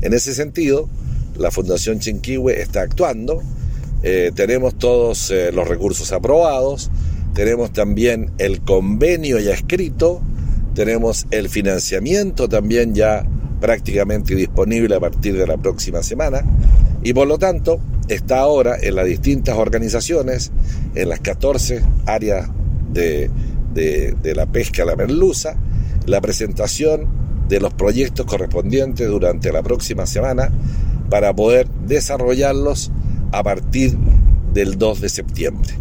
En ese sentido, la Fundación Chinquihue está actuando. Tenemos todos los recursos aprobados, tenemos también el convenio ya escrito, tenemos el financiamiento también ya prácticamente disponible a partir de la próxima semana, y por lo tanto está ahora en las distintas organizaciones, en las 14 áreas de la pesca a la merluza, la presentación de los proyectos correspondientes durante la próxima semana para poder desarrollarlos a partir del 2 de septiembre.